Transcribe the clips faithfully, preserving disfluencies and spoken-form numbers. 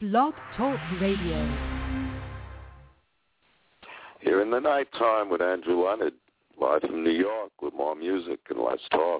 Blog Talk Radio. Here in the nighttime with Andrew Leonard, live from New York with more music and less talk.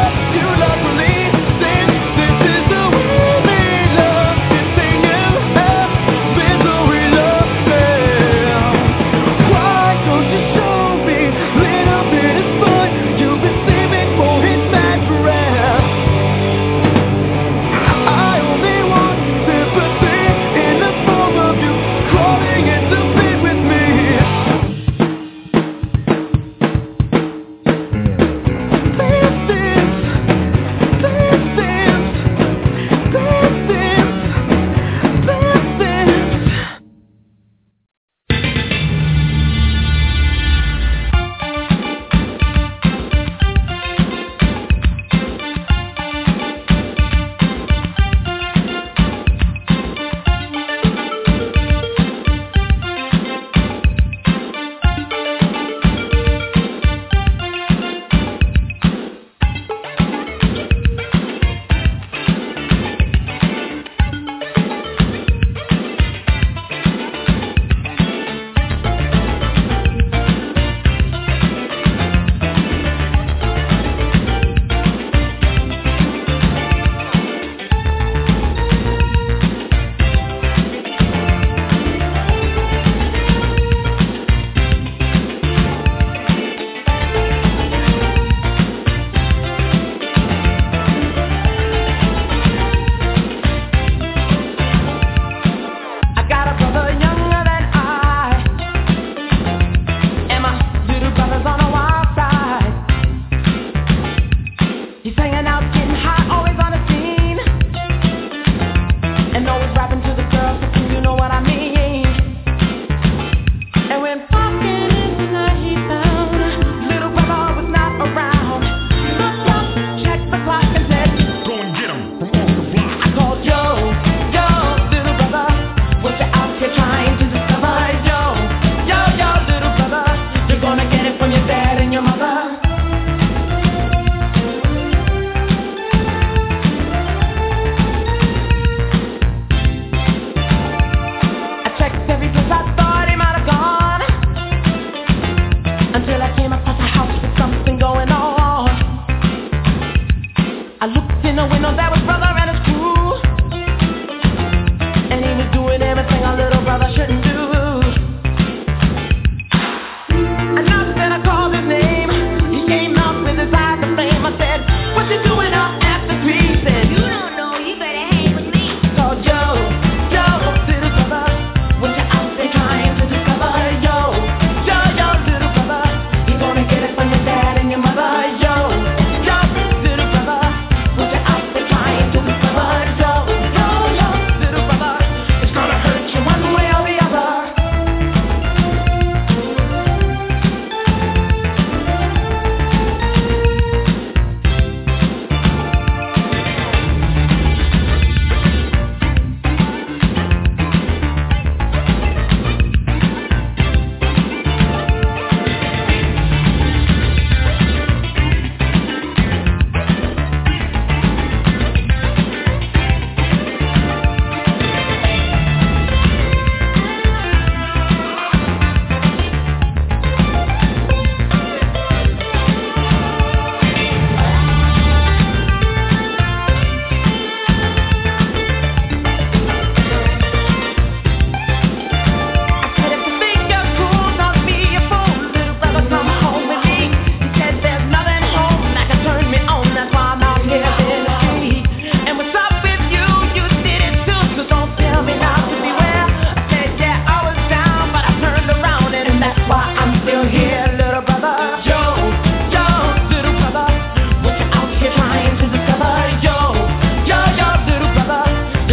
This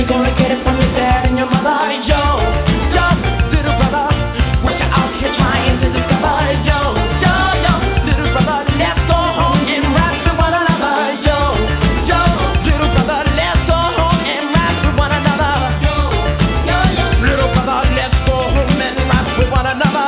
gonna get it from your dad and your mother. Yo, yo, little brother, what you out here trying to discover? Yo, yo, yo, little brother, let's go home and rap with one another. Yo, yo, little brother, let's go home and rap with one another. Yo, yo, yo, little brother, let's go home and rap with one another.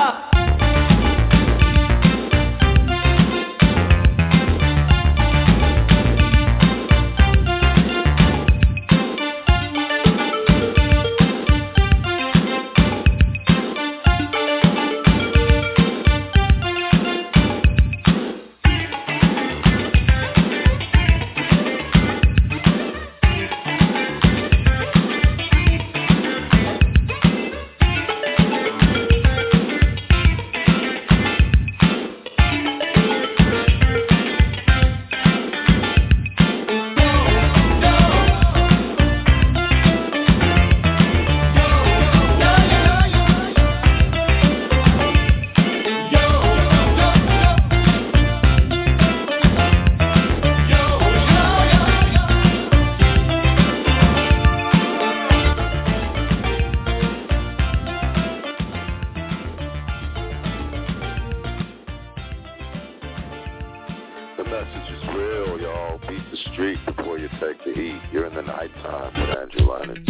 The message is real, y'all. Beat the street before you take the heat. You're in the nighttime with Andrew Leonard.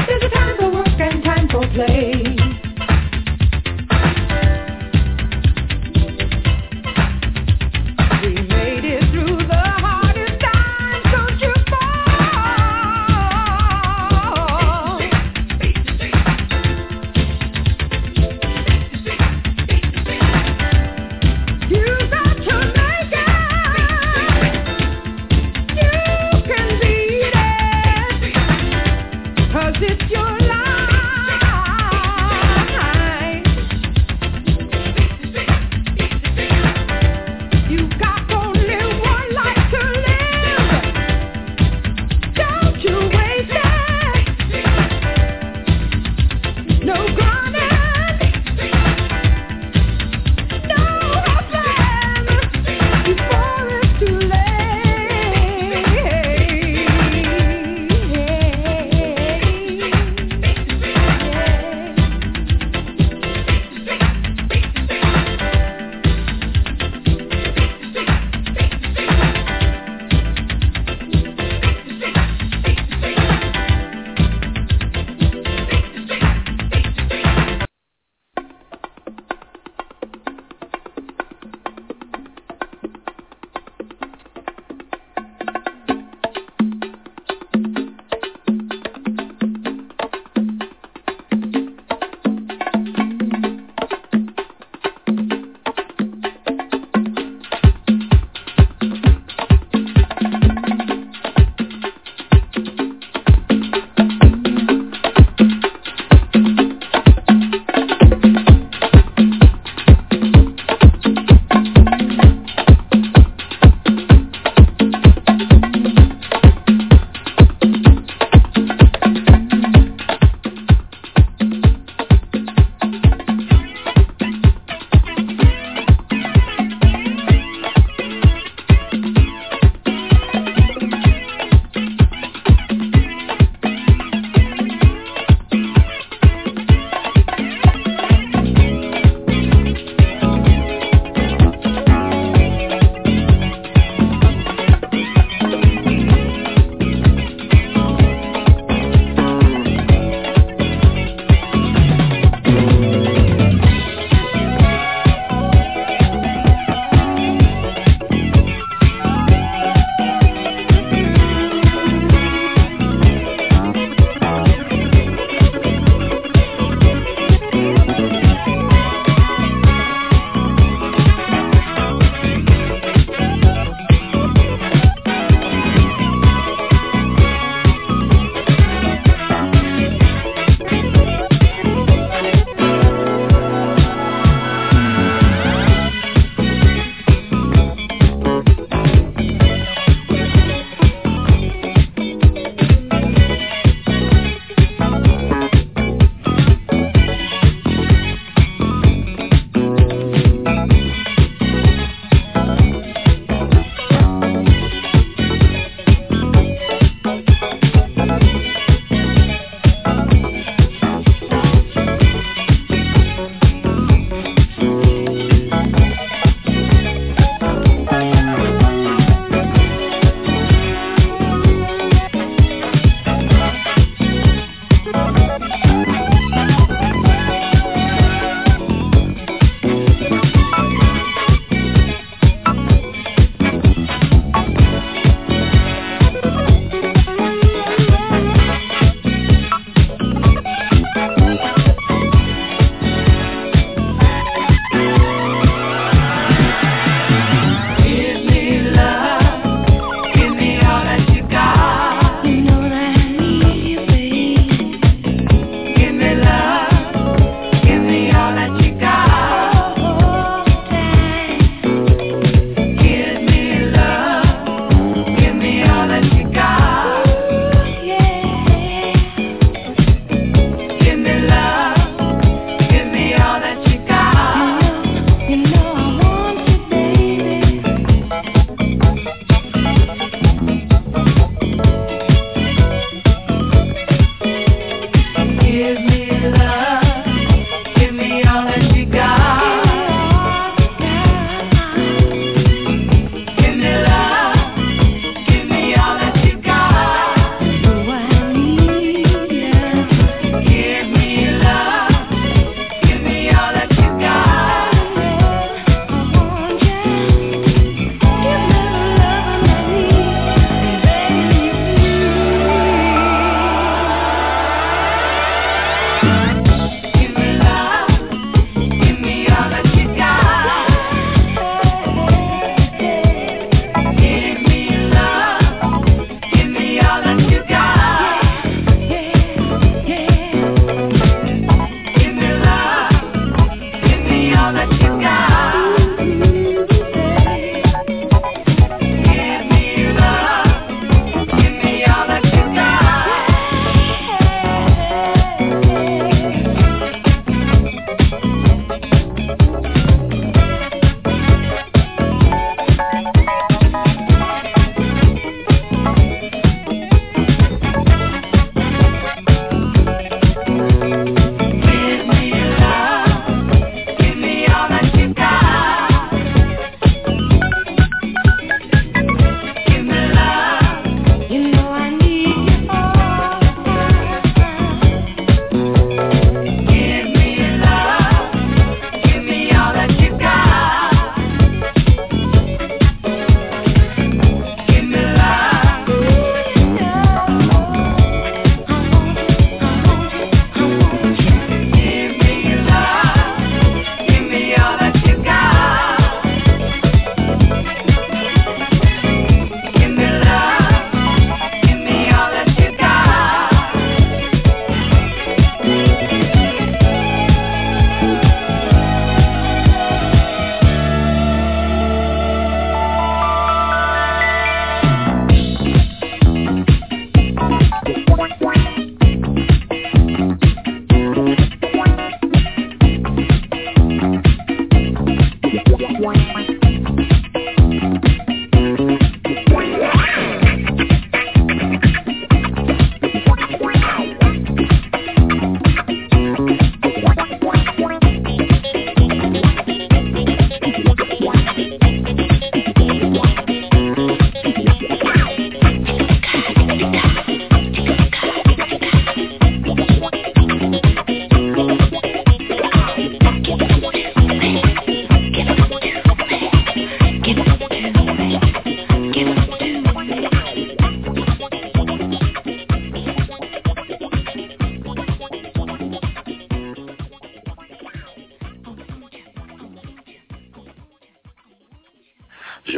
There's a time for work and time for play. We made it through the hardest times, don't you fall. You got to make it. You can beat it, 'cause it's your life.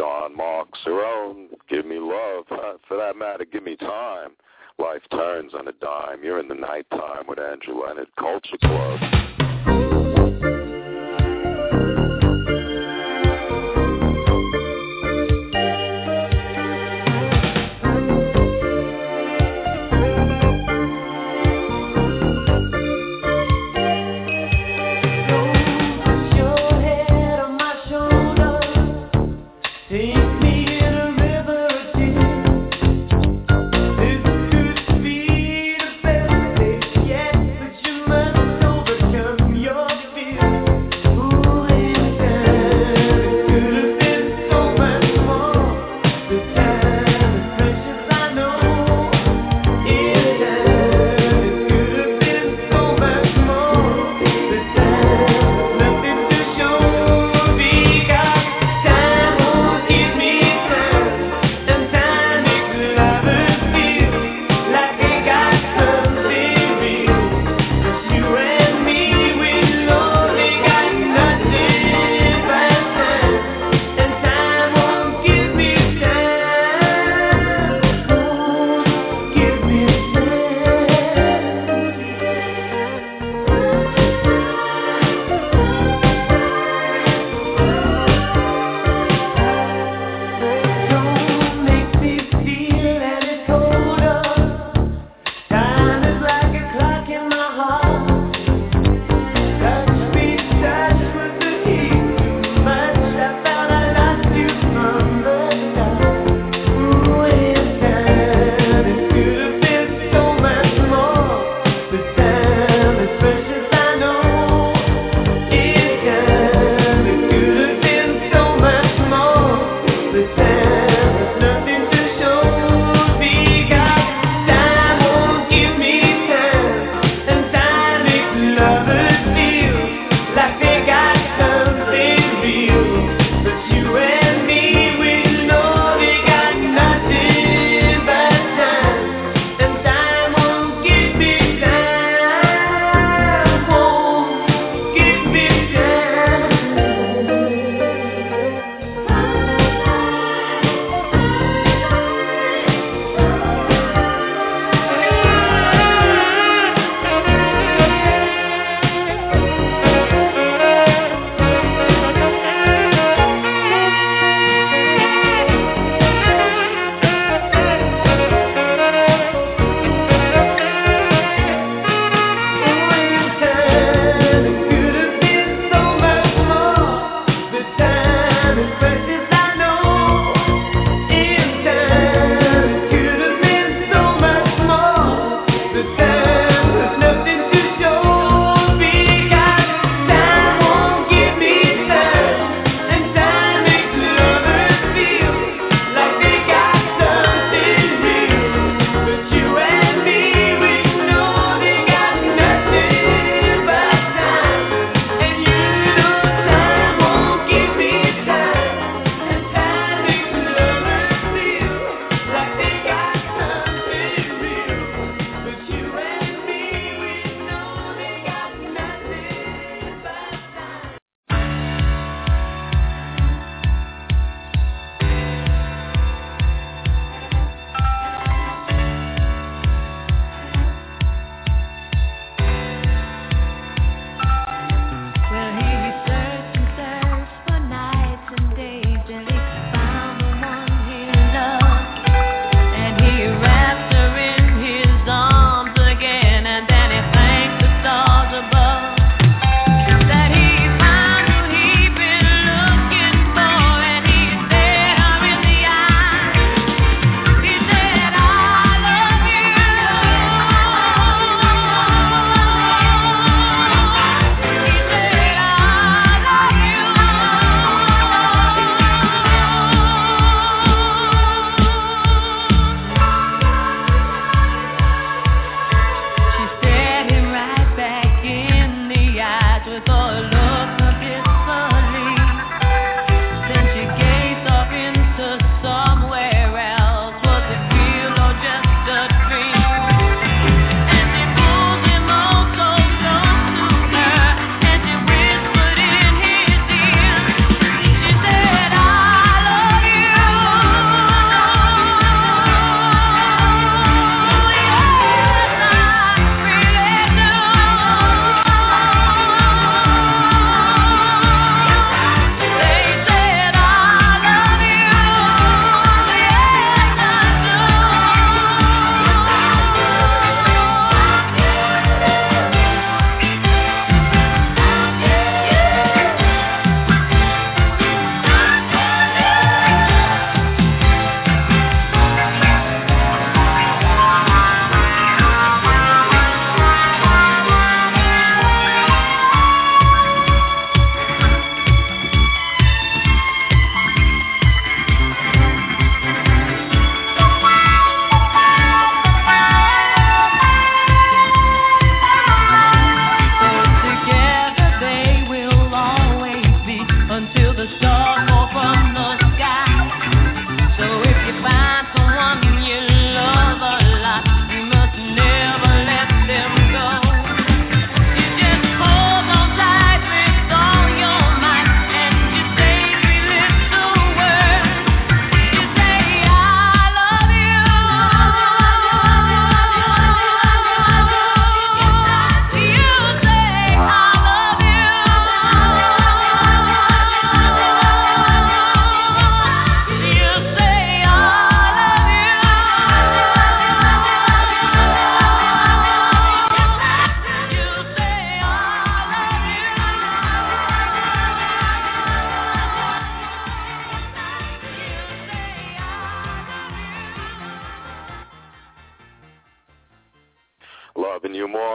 John Mark Cerrone, give me love. Uh, for that matter, give me time. Life turns on a dime. You're in the nighttime with Andrew Leonard, Culture Club. Overcome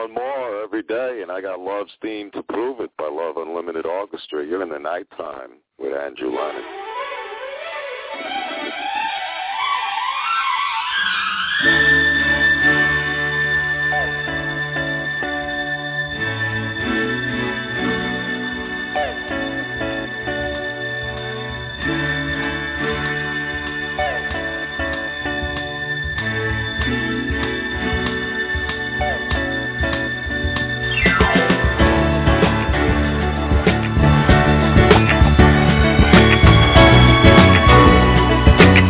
and more every day, and I got Love's Theme to prove it by Love Unlimited Orchestra. You're in the nighttime with Andrew Leonard. Thank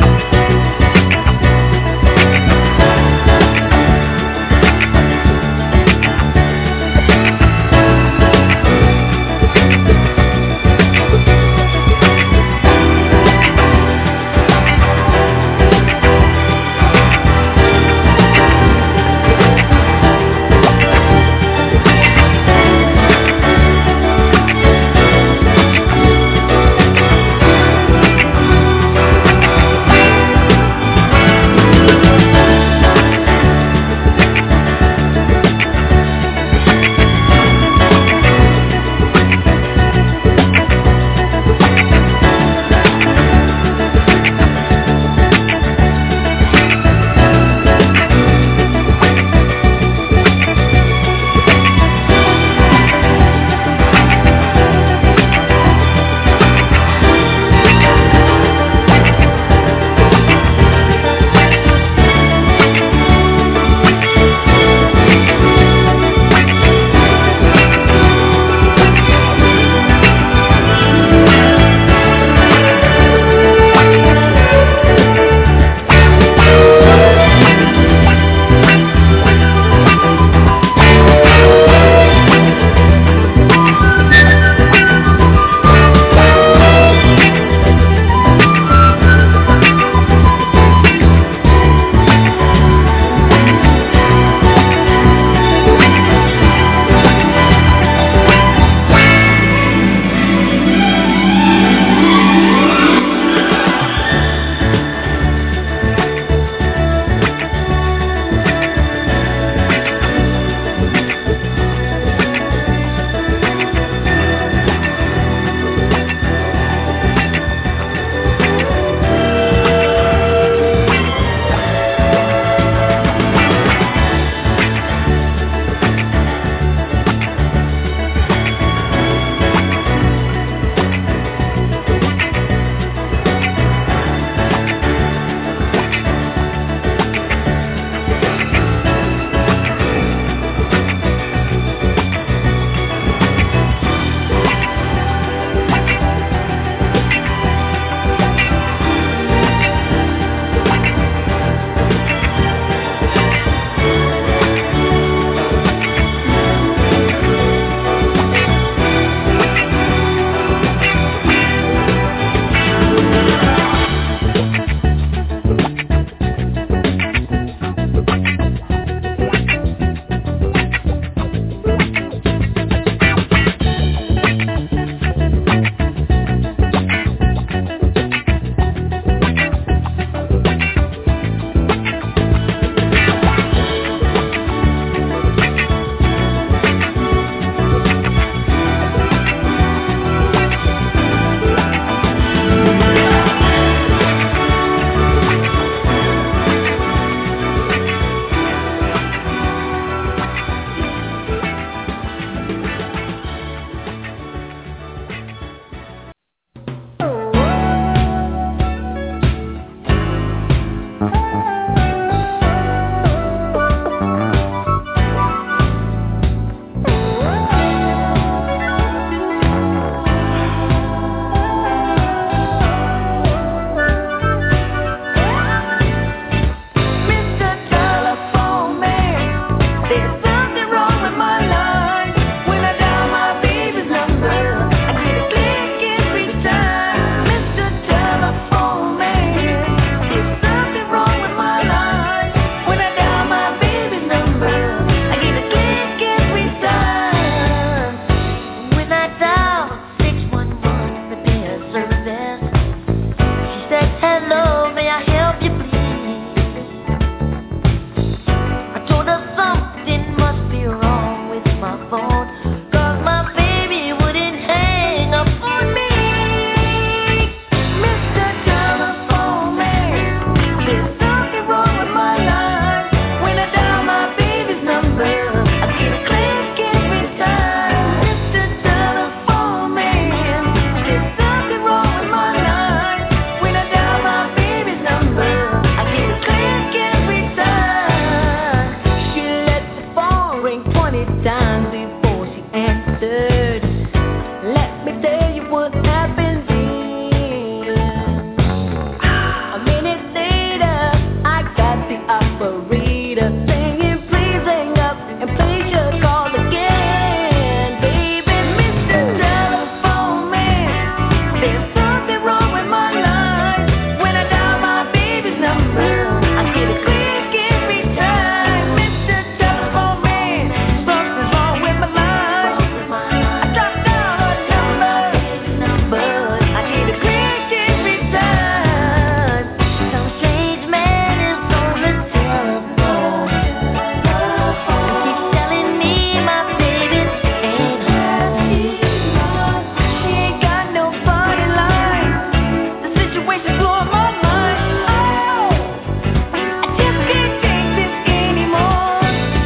misunderstood. Let me tell you what happened then. A minute later, I got the operator saying, please hang up and place your call again. Baby, Mister Telephone Man, there's something wrong with my line. When I dial my baby's number, I get a click every time. Mister Telephone Man, something's wrong with my line. I drop down her number, but I get a click every time. Some strange man is on the telephone. He keeps telling me my baby's ain't happy. She ain't got no party line. The situation's blowing my mind. Oh, I just can't take this anymore.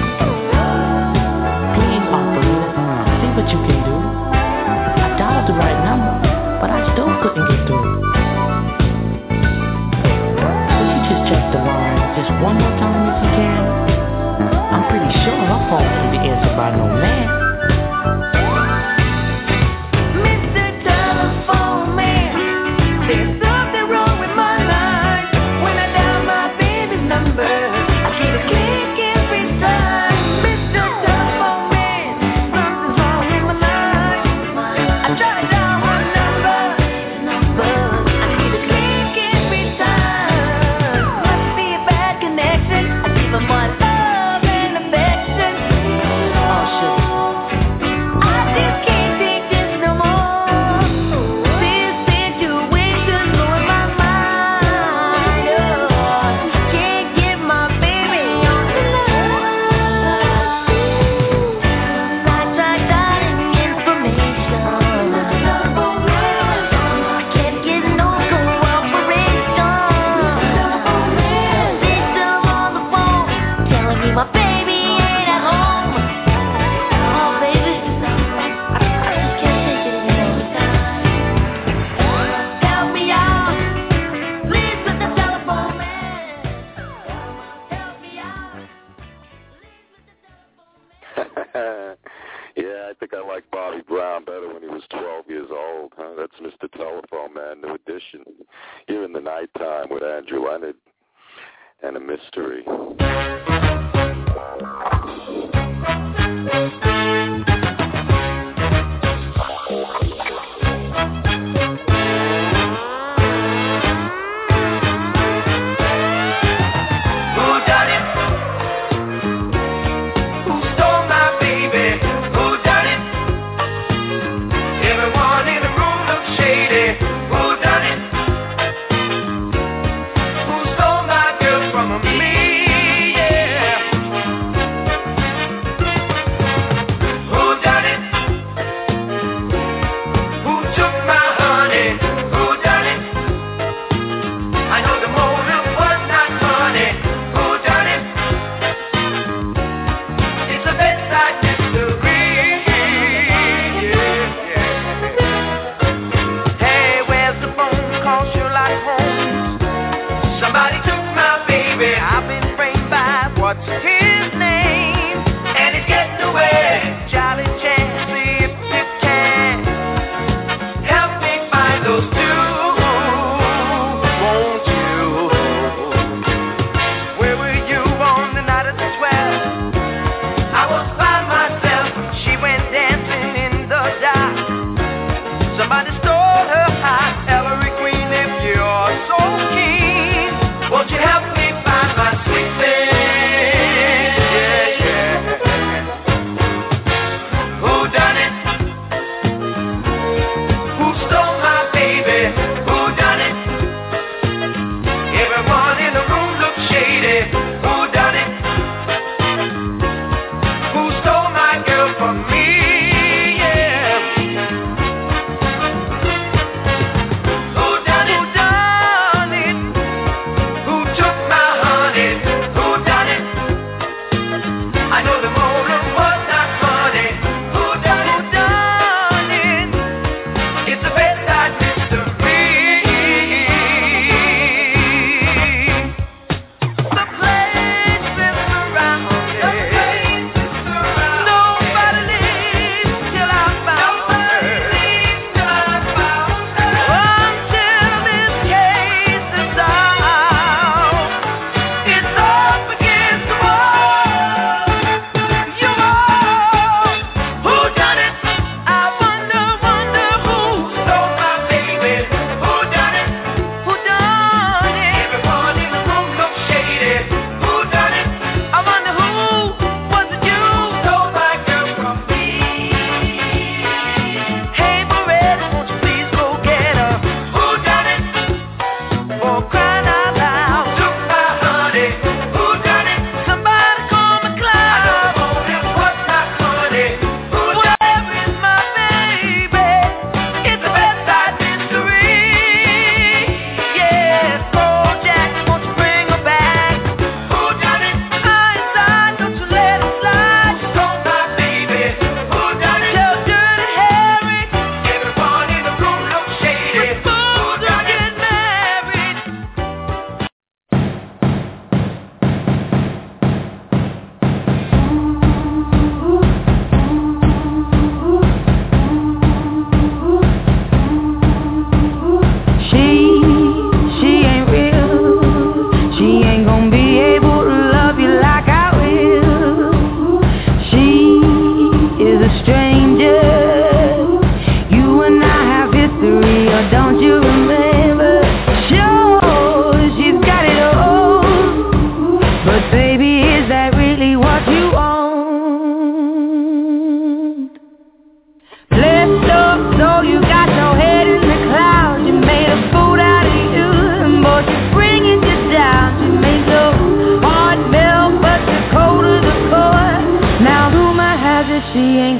Please, operator, see what you can do. I dialed the right number, but I still couldn't get through. Could you just check the line just one more time if you can? I'm pretty sure her phone can be answered by no man. Mister Telephone Man, there's something wrong with my line. When I dial my baby's number, I get a click every time. Mister Telephone Man, something's wrong with my line. I try to dial her number, but I get a click every time. Must be a bad connection. I give her my love and affection. Oh shit. I just can't take this no more. This situation's blowing my mind. Oh, can't get my baby on the line. I tried dialing information. I can't get no cooperation. Victim on the phone telling me my baby ain't at home. Oh, baby, I, I just can't take it anymore. Help me out, please, with the telephone man. Help me out, please, with the telephone man. Yeah, I think I like Bobby Brown better when he was twelve years old. Huh? That's Mister Telephone Man, new edition. Here in the nighttime with Andrew Leonard and a mystery. Who done it? Who stole my baby? Who done it? Everyone in the room looks shady. Who done it? Who stole my girl from me? Yeah.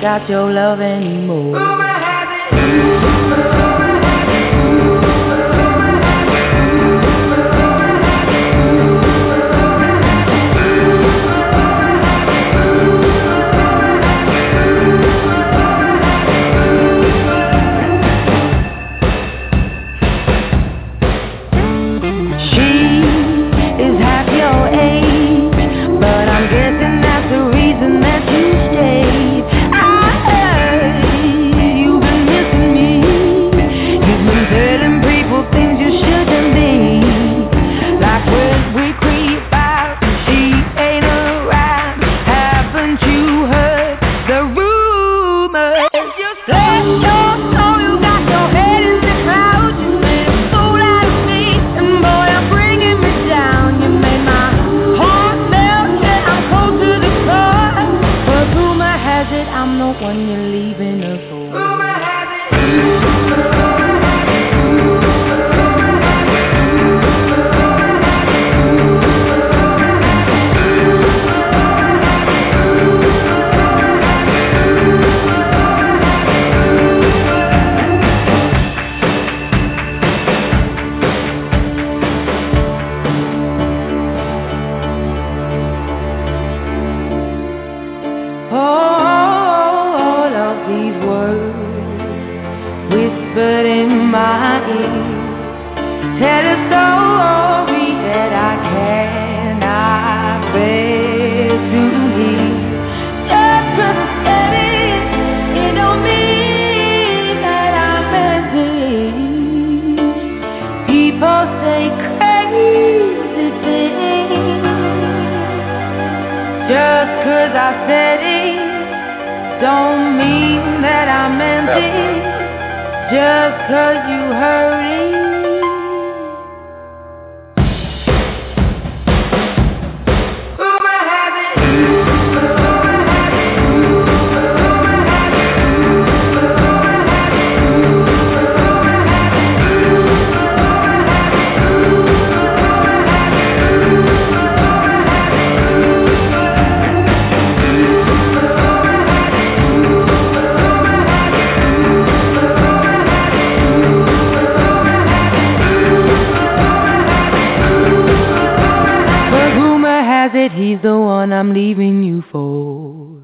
got your love anymore. He's the one I'm leaving you for.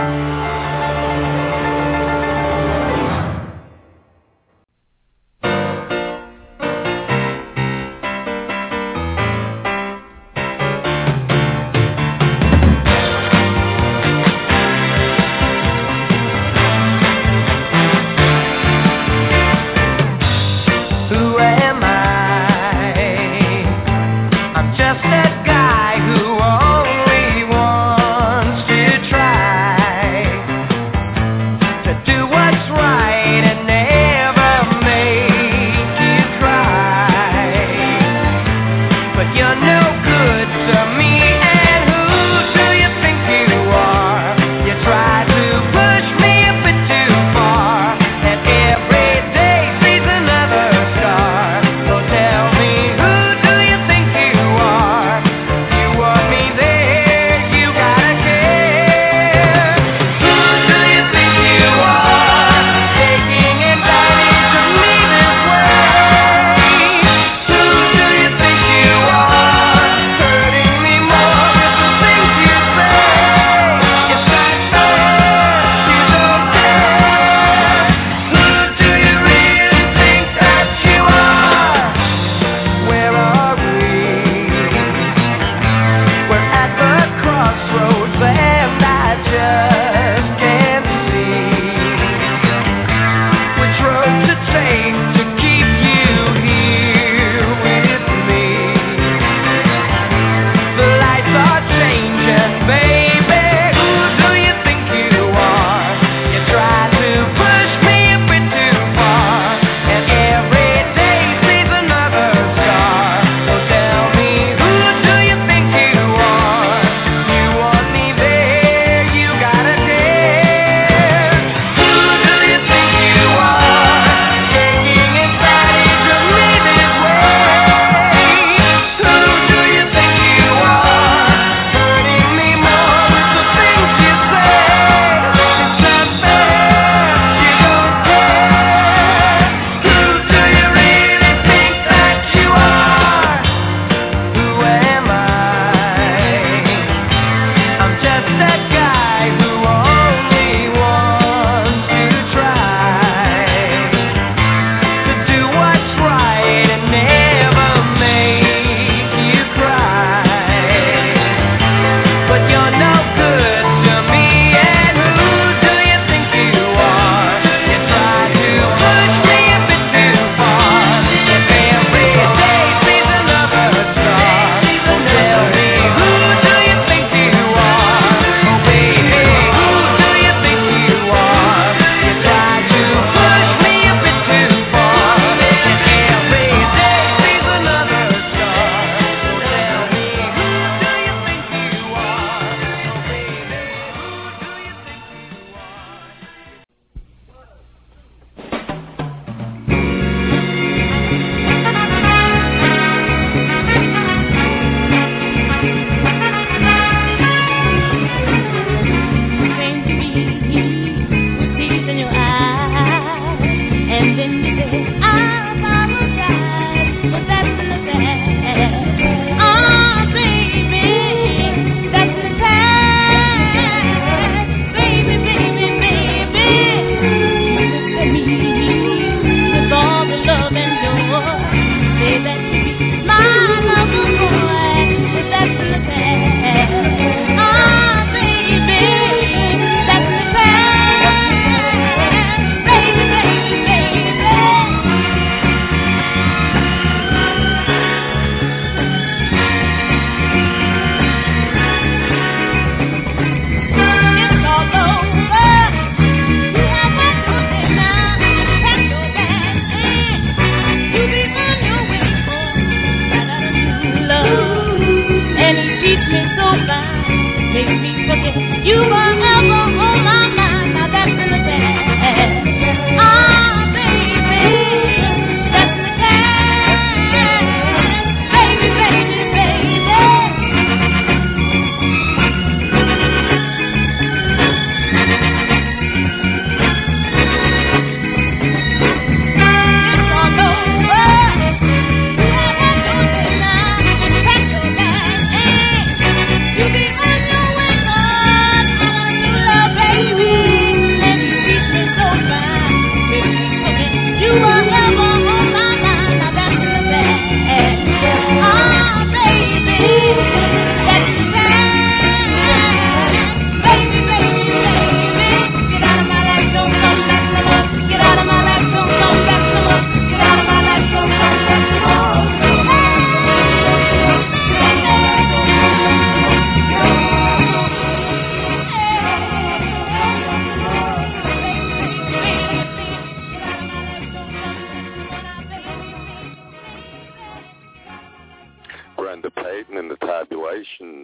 Who am I? I'm just that guy who only wants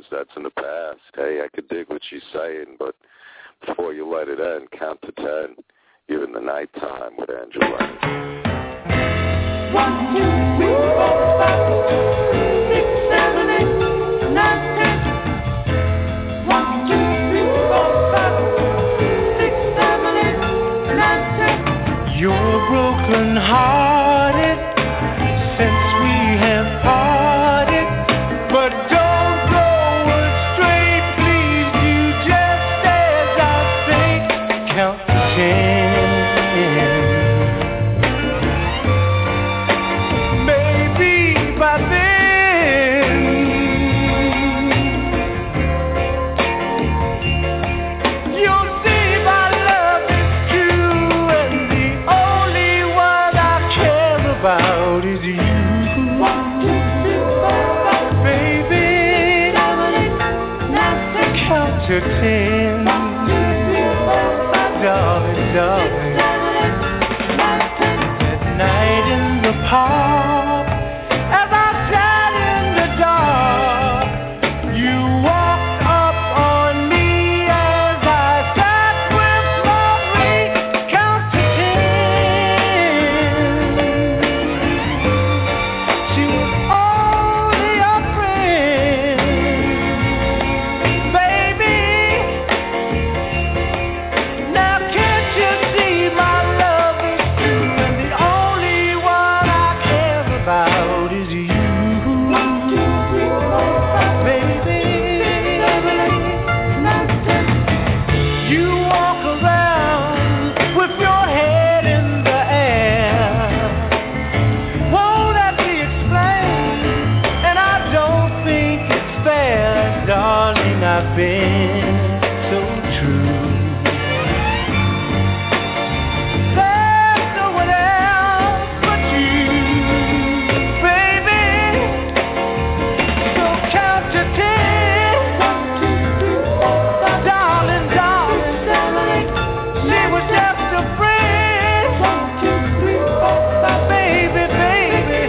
that's in the past. Hey, I could dig what she's saying, but before you let it end, count to ten. You're in the nighttime with Andrew Leonard. One, two, three, four, five, six, seven, eight, nine, ten. One, two, three, four, five, six, seven, eight, nine, ten. You're broken hearted since we have parted, but don't go astray, please do just as I say. Count to ten. To ten, darling, darling. That night in the park, as I sat in the dark, you walked up on me as I sat with Marie. Count to ten. She was only a friend. I've been so true. There's no one else but you, baby. So count to ten, darling, darling. She was just a friend, baby, baby.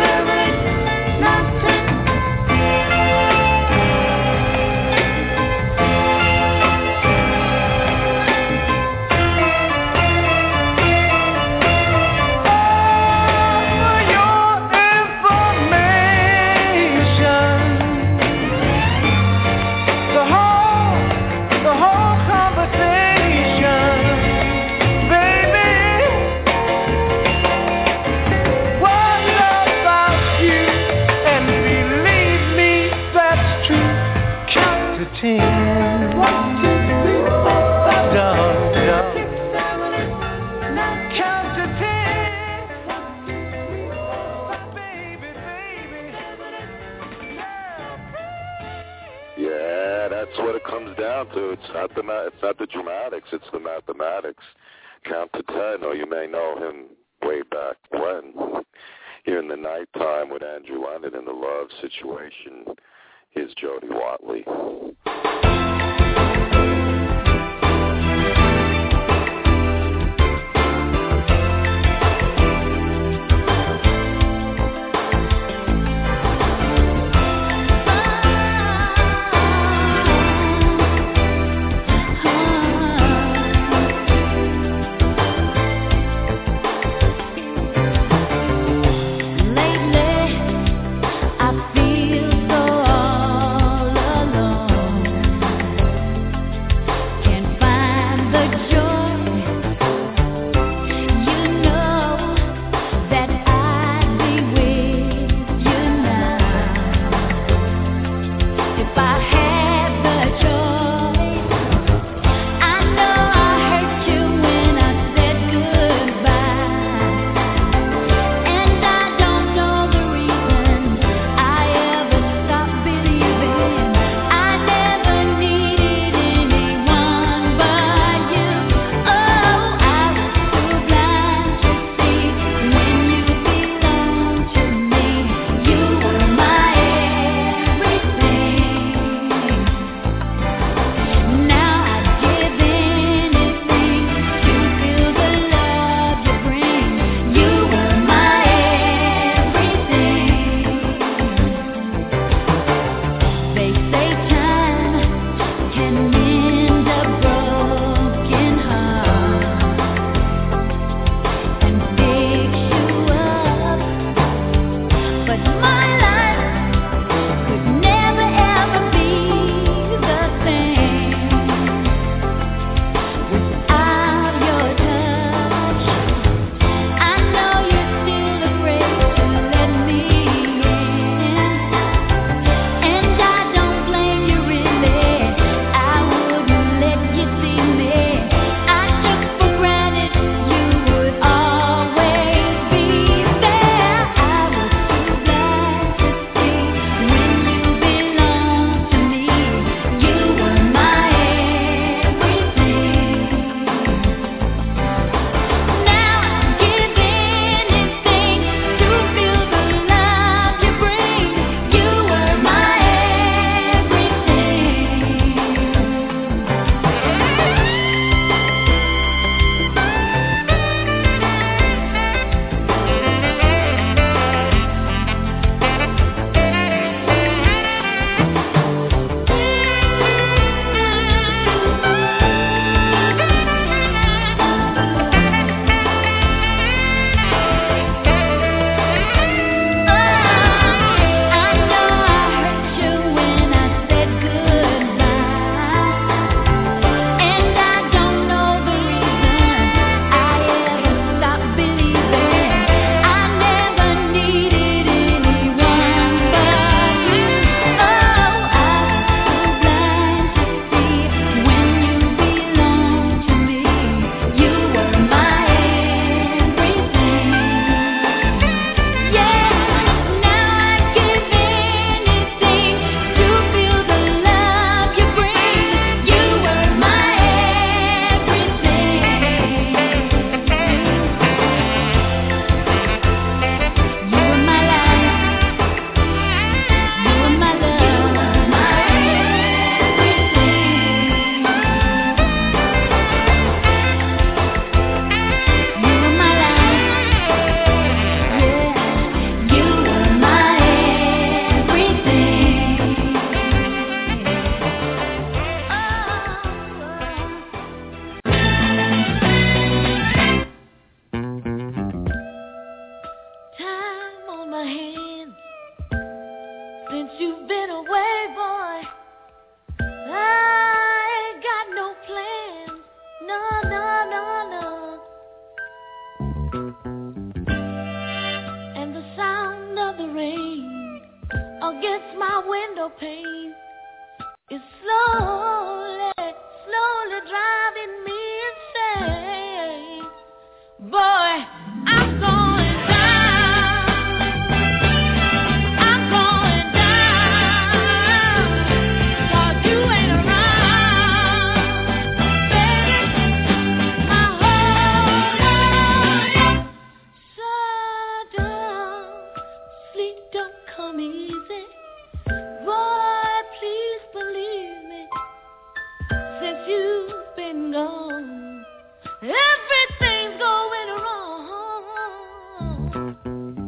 To. It's not the ma- it's not the dramatics, it's the mathematics. Count to ten, or you may know him way back when. Here in the nighttime with Andrew Leonard in the Love Situation. Here's Jody Watley. I feel so all alone.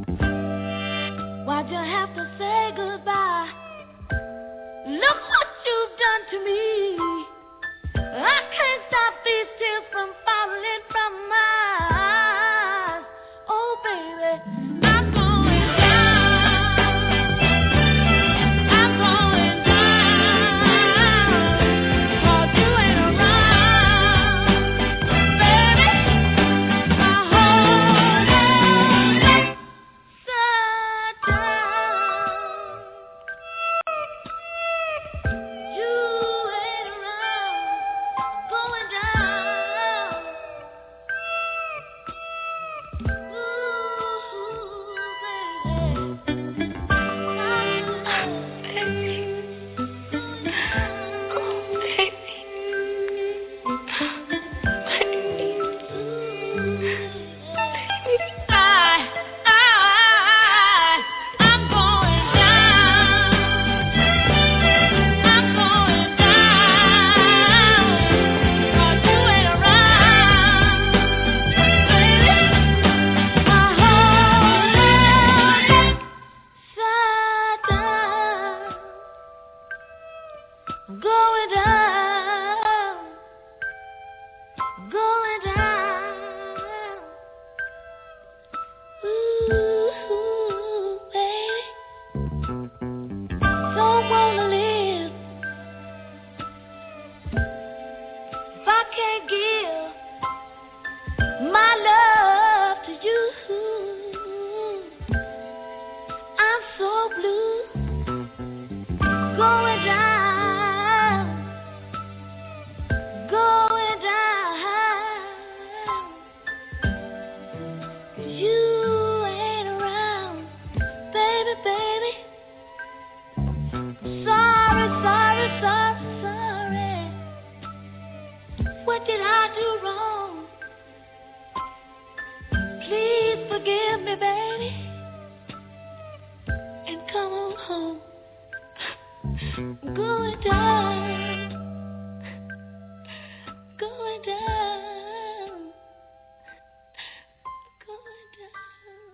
Why'd you have to say goodbye? Look what you've done to me. I can't stop these tears from falling from my eyes. Oh, baby, I'm going down. I'm going down. 'Cause you ain't around. Baby, my heart is upside down. You ain't around. Going down. Going down, going down. Ooh, baby, don't wanna live if I can't give my love to you. I'm so blue, going down. Going down, 'cause you ain't around, baby, baby. Sorry, sorry, sorry, sorry. What did I do wrong? Please forgive me, baby, and come on home. Going down. Going down, going down.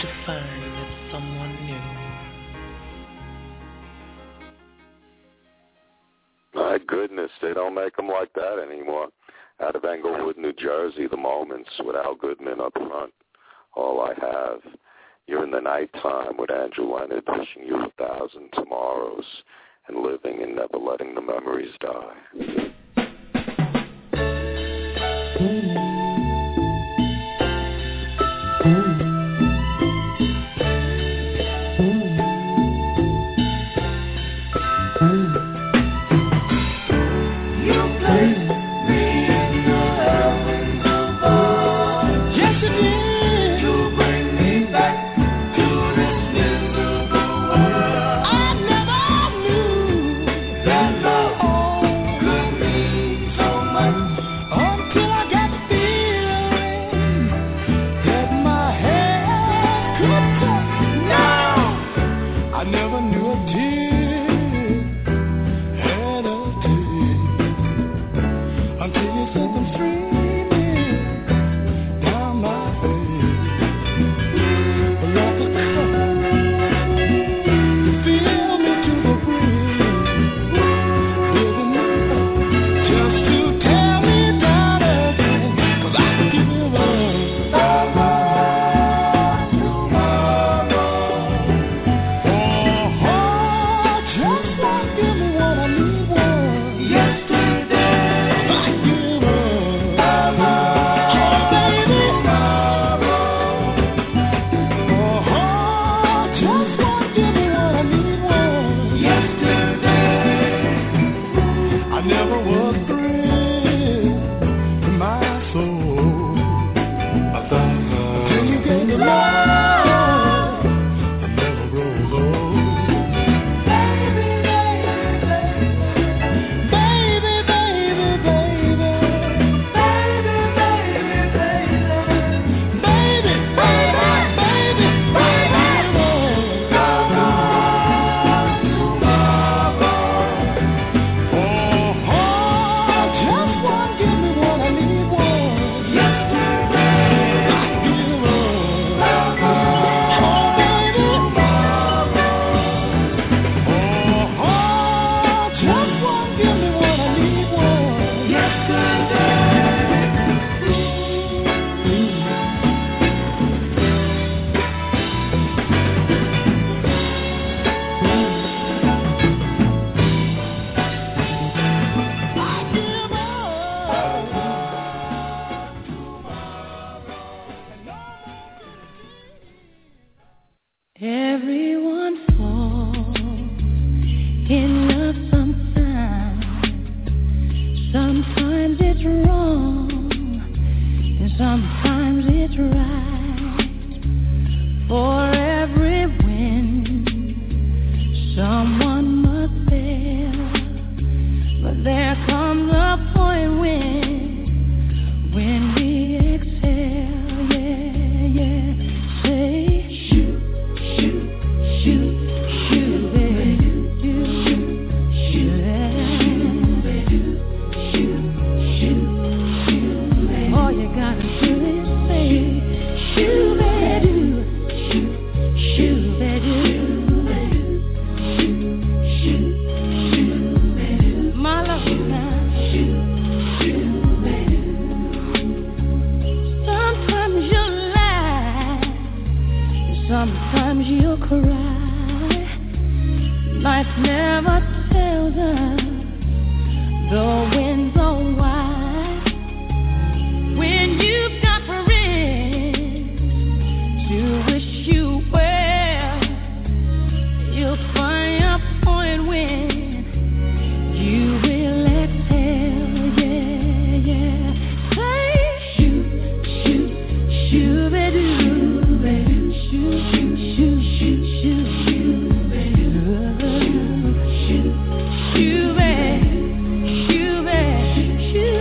to find that someone new. My goodness, they don't make them like that anymore. Out of Englewood, New Jersey, The Moments with Al Goodman up front. All I Have. You're in the Nighttime with Andrew Leonard, wishing you a thousand tomorrows and living and never letting the memories die. Shoot,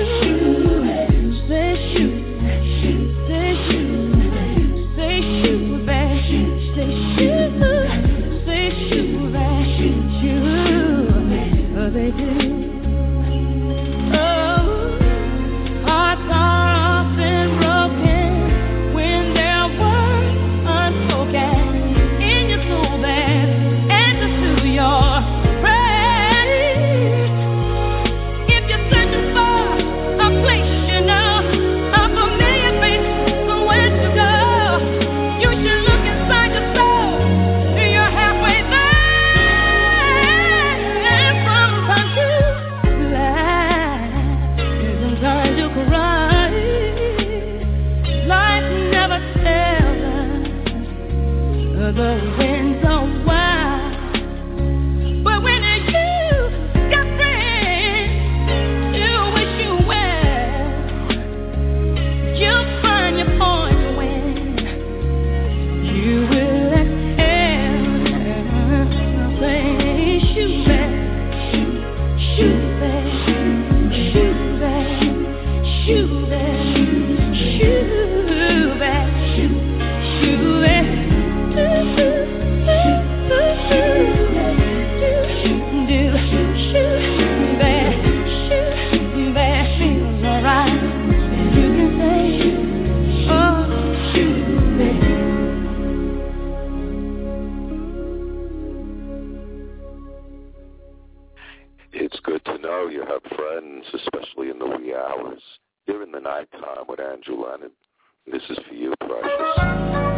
It's good to know you have friends, especially in the wee hours. You're in the nighttime with Andrew Leonard. This is for you, precious.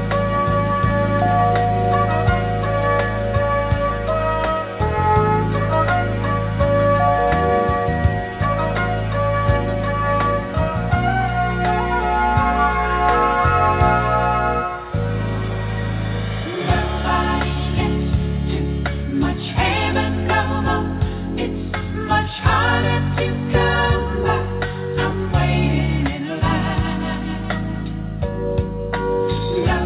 Love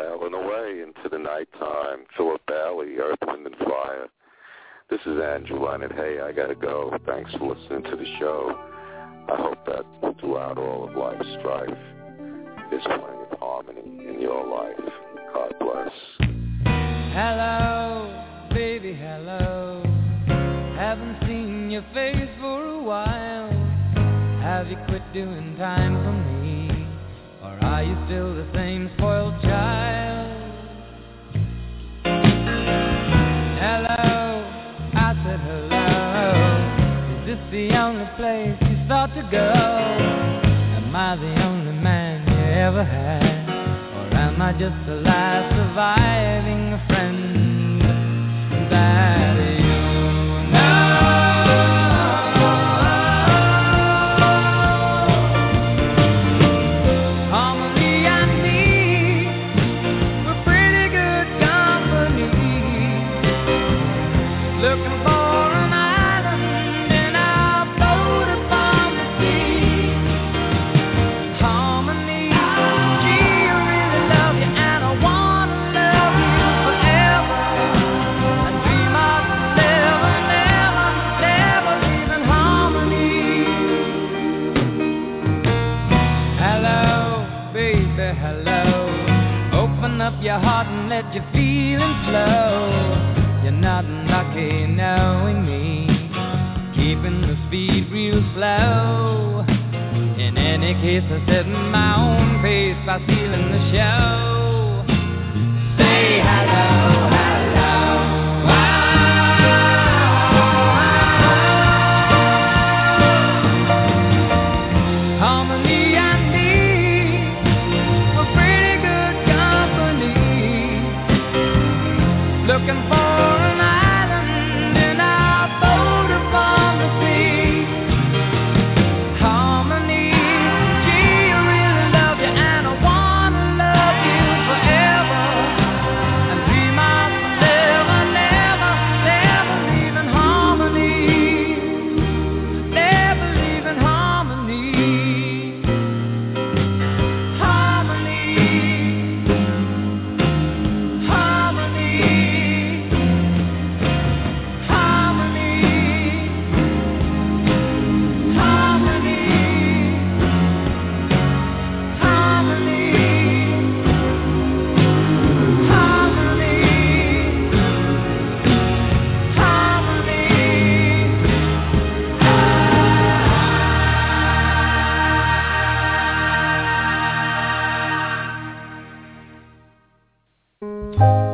sailing away into the nighttime. Philip Bailey, Earth, Wind, and Fire. This is Andrew Leonard. Hey, I got to go. Thanks for listening to the show. I hope that throughout all of life's strife, there's plenty of harmony in your life. God bless. Hello, baby, hello. Haven't seen your face for a while. Have you quit doing time for me? Or are you still the same spoiled child? Hello, I said hello. Is this the only place you thought to go? Am I the only man you ever had? Or am I just alive surviving a friend that you know? Harmony and me, we're pretty good company. Looking for an island in our boat upon the sea. Harmony, gee, I really love you and I wanna love you forever. I dream of never, never, never leaving harmony. Hello, baby, hello. Open up your heart and let your feelings flow. You're not lucky knowing me, keeping the speed real slow. In any case, I set my own pace by stealing the show. Say hello, hello. Harmony and me, we're pretty good company. Looking for an island in our boat upon the sea. Harmony, gee, I really love you and I wanna love you forever. I dream of never, never, never leaving harmony. Never leaving harmony. Harmony. Harmony. Harmony.